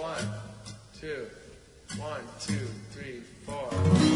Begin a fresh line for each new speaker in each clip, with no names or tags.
1, 2, 1, 2, 3, 4.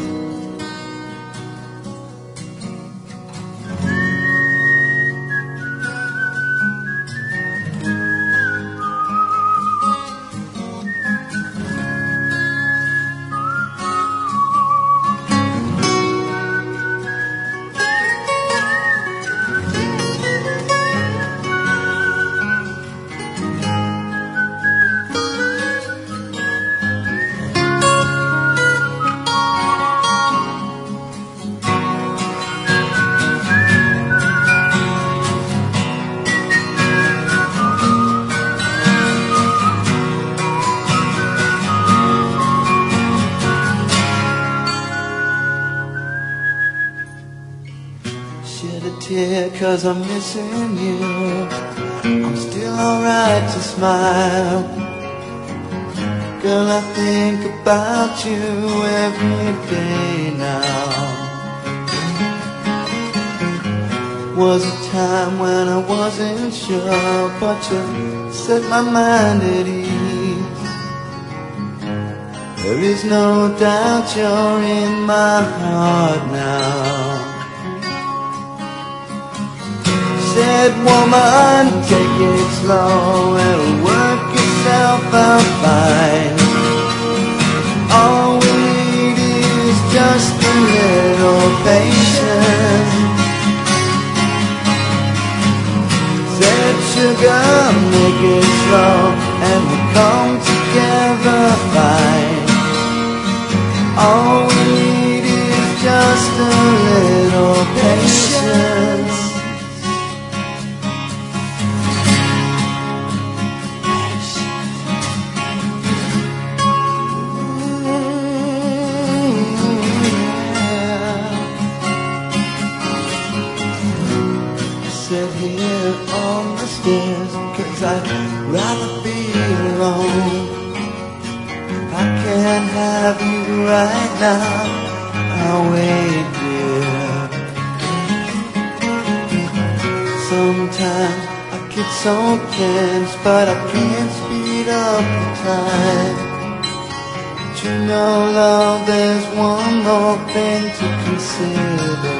Shed a tear 'cause I'm missing you. I'm still alright to smile. Girl, I think about you every day now. Was a time when I wasn't sure, but you set my mind at ease. There is no doubt you're in my heart now. Said, woman, take it slow, it'll work itself out fine. All we need is just a little patience. Said, sugar, make it slow, and we'll come together fine. All we need is just a little patience. Sit here on the stairs, 'cause I'd rather be alone. If I can't have you right now, I'll wait, dear. Sometimes I get so tense, but I can't speed up the time. But you know, love, there's one more thing to consider.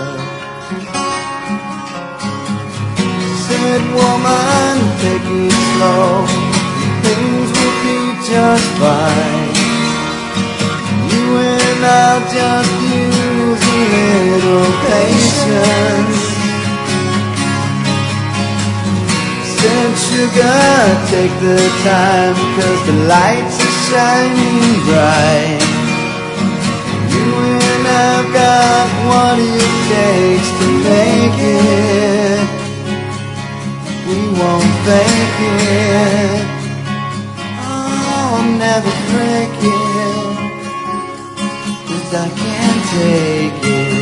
Said, woman, take it slow, things will be just fine. You and I'll just use a little patience. Said, sugar, take the time, 'cause the lights are shining bright. You and I've got what it takes to make it. We won't fake it. Oh, I'll never break it, 'cause I can't take it.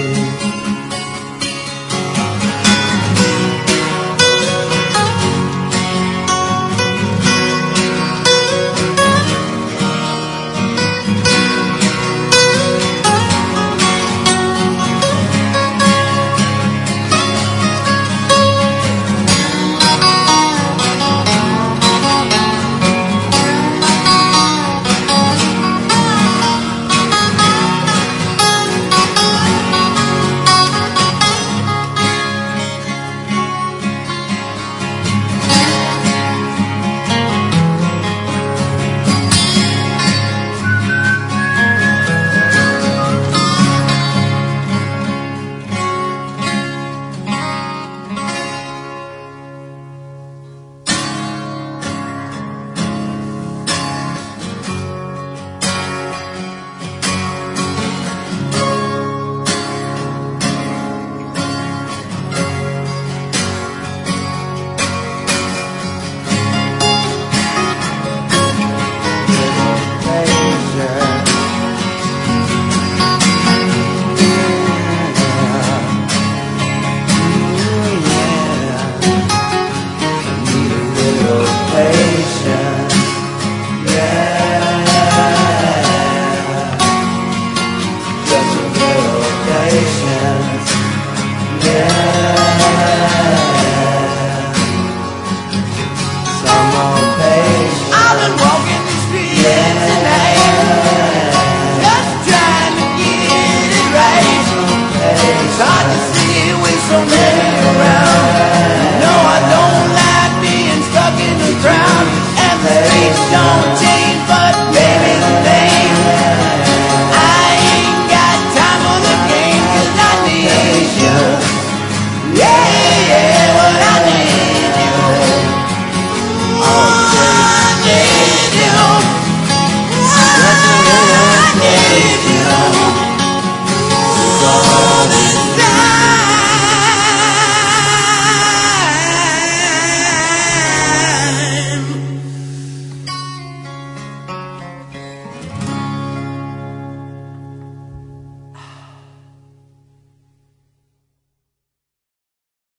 Please don't